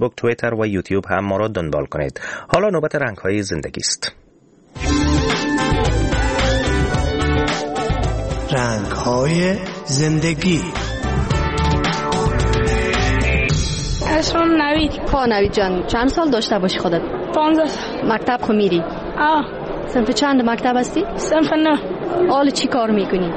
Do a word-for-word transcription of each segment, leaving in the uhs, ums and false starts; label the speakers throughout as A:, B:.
A: فیسبوک، توییتر و یوتیوب هم ما را دنبال کنید. حالا نوبت رنگ‌های زندگی است.
B: رنگ‌های زندگی.
C: اسمم نوید.
D: خب نوید جان، چند سال داشته باشی خودت؟
C: پانزده.
D: مکتب خو میری؟
C: آه.
D: صنف چند مکتب هستی؟
C: صنف نه.
D: حال چی کار میکنی؟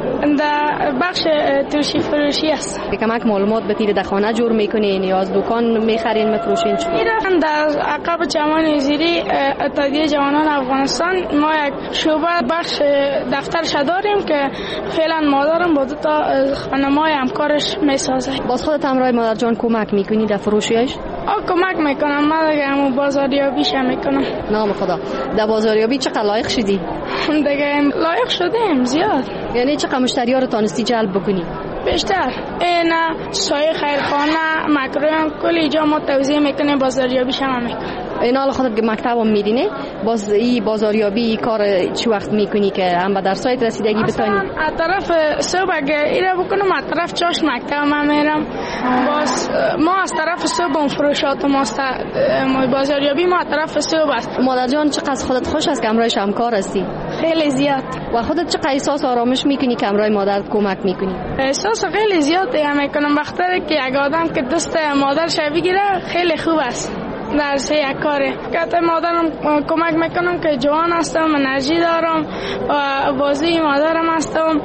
C: در بخش ترشی فروشی است.
D: کمک معلومات بتیری در خانه جور میکنین یا از دکان میخرین میفروشین؟
C: میرم در عقب جوان زیری اتحادیه جوانان افغانستان. ما یک شعبه بخش دفترش داریم که فعلا مادرم با دو تا خانمای همکارش میسازه.
D: باز خودت همراه مادر جان کمک میکنی در فروشیش؟
C: آه کمک میکنم. من دیگه همون بازاریابیش هم میکنم.
D: نام خدا. در بازاریابی چقدر لایق شدی؟
C: دیگه لایق شدیم زیاد.
D: یعنی چقدر مشتری ها رو تانستی جلب بکنی؟
C: بیشتر. اینا سایه خیرخانه مکروم کلی جا ما توزیع میکنیم، بازاریابیش هم میکنیم.
D: اینا حالا خودت مکتب هم میرینه، باز این بازاریابی ای کار چی وقت میکنی که هم به درسایت رسیدگی بتانی؟
C: از طرف صبح اگه ایره بکنم از طرف چاش مکتب من میرم. باز ما از طرف صبح اون فروشات ماست، بازاریابی ما از طرف صبح است.
D: مادر جان چقدر خودت خوش است که همراهش همکار هستی؟
C: خیلی زیاد.
D: و خودت چقدر احساس آرامش میکنی که همراه مادرت کمک میکنی؟
C: احساس خیلی زیاد دیگه میکنم. وقتی که یک آدم که دست مادرش بگیره خیلی خوب است در سه یک کاره. که مادرم کمک میکنم که جوان هستم، انرژی دارم و بازی مادرم هستم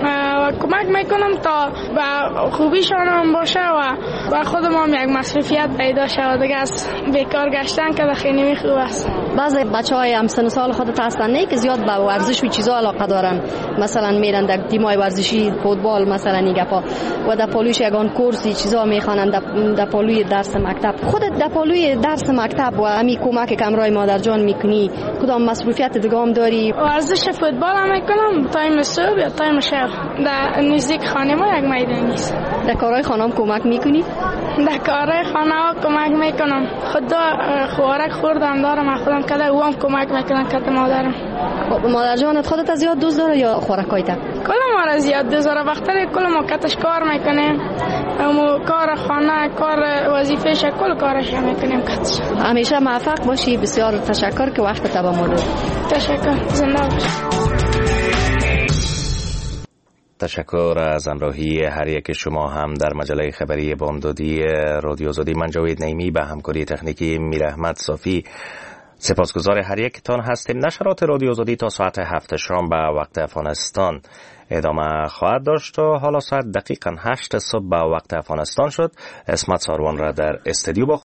C: و کمک میکنم تا به خوبیشان باشه و و خودم هم یک مصرفیت پیدا شود دیگه از بیکار گشتن که خیلی خوب است.
D: بعضی بچهای هم سن سال خودت هستن نه که زیاد به ورزش و چیزا علاقه دارن، مثلا میرن در تیمای ورزشی فوتبال مثلا نیگپا و در پالوش یگان کورسی چیزا میخوانن در پالوی درس مکتب. خودت در پالوی درس مکتب و همین کمک که همراه مادر جان میکنی کدام مصروفیت دیگه هم داری؟
C: ورزش فوتبال هم میکنم تایم صبح یا تایم شب. در نزدیک خانه ما یک میدان است.
D: در کارهای خانه هم کمک میکنی؟
C: در کارهای خانه ها کمک میکنم. خدا خوارک خوردم دارم خودم کله او هم کمک میکنم که مادرم.
D: مادر جانت خودت از زیاد دوست داره یا خوراکایت؟
C: کل ما را زیاد دوست داره. وقتی کل ما کتش کار میکنیم، امو کار خانه، کار وظیفه‌ش، کل کارش میکنیم کتش.
D: همیشه موفق باشی. بسیار تشکر که وقت تا به ما دادی.
C: تشکر. زنده باشی.
A: تشکر از همراهی هر یک شما هم در مجله خبری بامدادی رادیو زادی. من جاوید نعیمی به همکاری تکنیکی میر احمد صافی سپاسگزار هر یکتان هستیم. نشرات رادیو زادی تا ساعت هفت شام به وقت افغانستان ادامه خواهد داشت و حالا ساعت دقیقاً هشت صبح به وقت افغانستان شد. اسمت ساروان را در استودیو